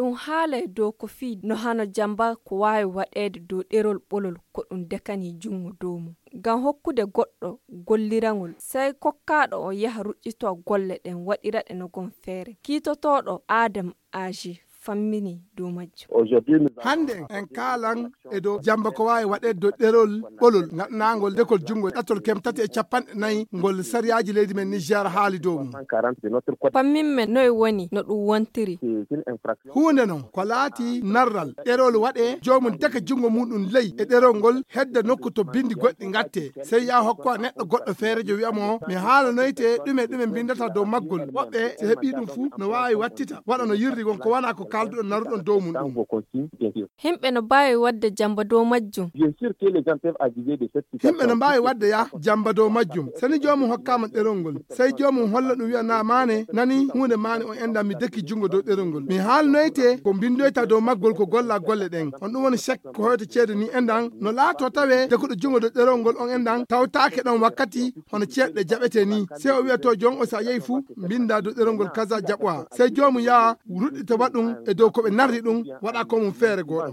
ɗum haalay dow ko fii no hano jamba ko waawi waɗeede dow ɗerol ɓolol ko ɗum dekani jungo dow mum ngam hokkude goɗɗo gollirangol sey kokkaaɗo o yaha ruƴƴito golle ɗen waɗira ɗe no gon feere kiitotoɗo Adam Aji fammini dow majjum. Hande en kaalan e dow jamba ko waawi waɗeede dow ɗerol ɓolol ngaɗnagol dekol jungo ɗattol kemtati e capanɗe nayi ngol sariyaji leydi men Niger haali dow mum. Famminmen noye woni no ɗum wontiri. Hunde non ko laati narral ɗerol waɗe jomum deka jungo muɗum ley e ɗerol ngol hedda nokku to bindi goɗɗi gatte sey ya hokko neɗɗo goɗɗo feerejo wiyamo mi haalanoyte ɗume bindata dow maggol woɓɓe so heɓi ɗum fuu no waawi wattita waɗa no yirri gon ko wana ko kalduɗo naruɗon dow mum ɗum. Himɓe no mbawi wadde jamba dow majjum. Himɓe no mbawi wadde ya jamba dow majjum sani jomum hokkama ɗerol ngol sey jomum holla ɗum wiya na mane nani hunde mane on enda mi dekki jungo dow ɗerol ngol mi haalnoyte ko bindoyta dow maggol ko golla golle ɗen on ɗum woni chèque ko hoyto ceede ni endan no laato tawe dekkuɗo jungo dow ɗerol ngol on endan tawtake ɗon wakkati hono ceeɗɗe jaɓete ni sey o wiya to jon o sa yehi fuu binda dow ɗerol ngol kaza jaɓoa sey jomum yaa ruɗɗita waɗum e dow koɓe narri ɗum waɗa ko mum feere goɗo.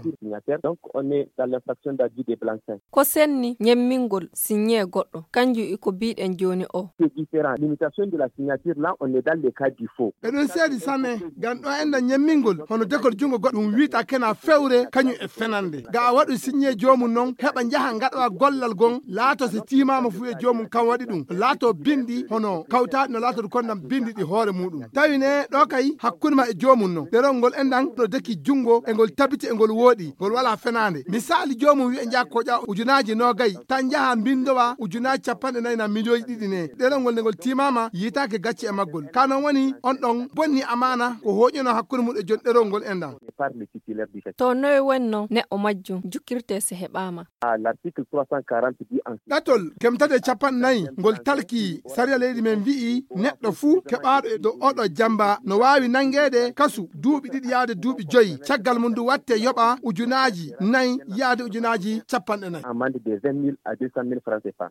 Ko senni ñemmingol signé goɗɗo kanjum iko biɗen joni o. E ɗon seedi sanne ngam ɗo enda ñemmingol hono dekol jungo goɗɗo ɗum wiita kena fewre kañum e fenande ga a waɗu signé jomum noon heɓa jaha gaɗowa gollal gon laato so timama fu e jomum kam waɗi ɗum laato bindi hono kawtaɗi no laato kondam bindi ɗi hoore muɗum tawi ne ɗo kay hakkude ma e jomum noon ɗerol ngol endan ɗo deki jungo e ngol tabiti e ngol wooɗi ngol wala fenande misali jomum wi'e jakkoƴa ujunaji nogayi tan jaha bindowa ujunaji 40 na million ɗiɗi ne ɗerol ngol nde ngol timama yitake gacci e maggol kanon woni on ɗon bonni amana ko hoƴino hakkude mum e jon ɗerol ngol endan. To noye wonno neɗɗo majjum jukkirte so heɓama. ɗatol kemtade 40 ngol talki sariya leydi men wi'i neɗɗo fuu keɓaɗo e dow oɗo jamba no wawi nangede kasu duuɓi ɗiɗi yaade duuɓi 5 caggal mum du watte yoɓa ujunaji 4 yaade ujunaji 40.